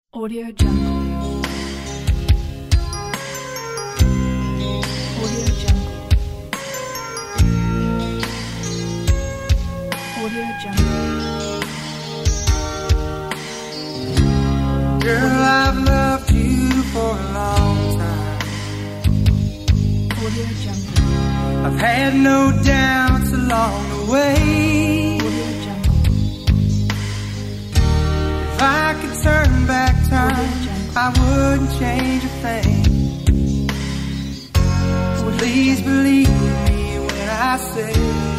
Audio Jungle. Audio Jungle. Audio Jungle. Girl, I've loved you for a long time. Audio Jungle. I've had no doubts along the way. Audio Jungle. If I could turn back time, I wouldn't change a thing. So please believe me when I say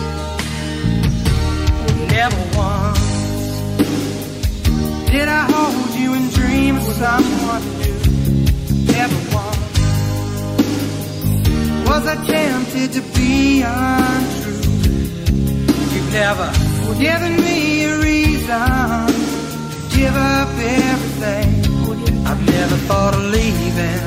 never once did I hold you and dream of someone new. Never once was I tempted to be untrue. You've never given me a reason to give up everything. I've never thought of leaving.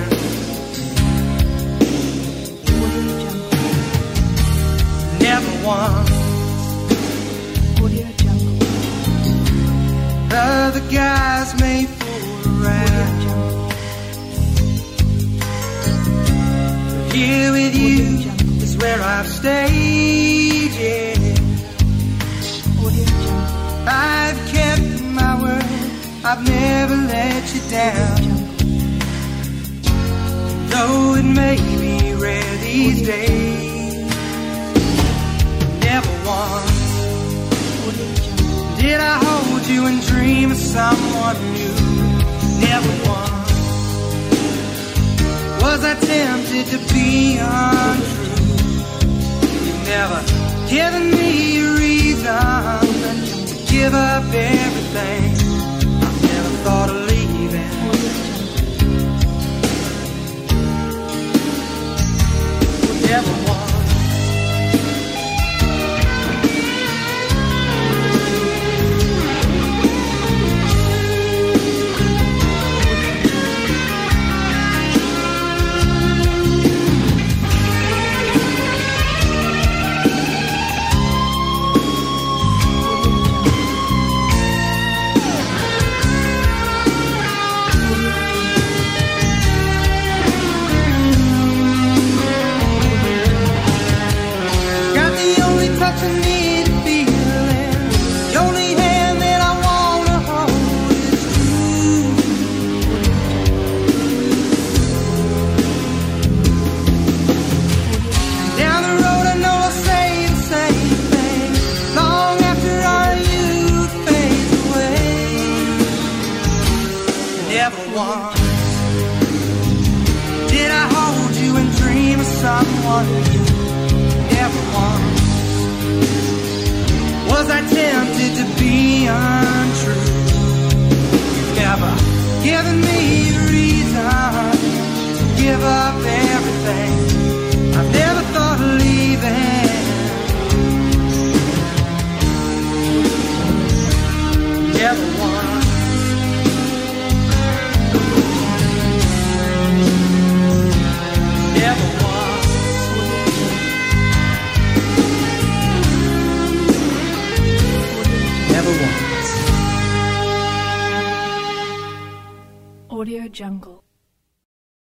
Never once. Audio Jungle. Other guys may fool around, but here with you is where I've stayed, yeah. Audio Jungle. I've kept my word, I've never let you down. Though it may be rare these days, never once did I hold you and dream of someone new. Never once was I tempted to be untrue. You've never given me a reason to give up everything. I've never thought of leaving. Never once. I need to feeling. The only hand that I wanna hold is true. Down the road I know I'll say the same thing long after our youth fades away. Never once did I hold you and dream of someone new. Never once was I tempted to be untrue. You've never given me a reason to give up everything. I've never thought of leaving. Never once. Never once. Never once. Audio Jungle.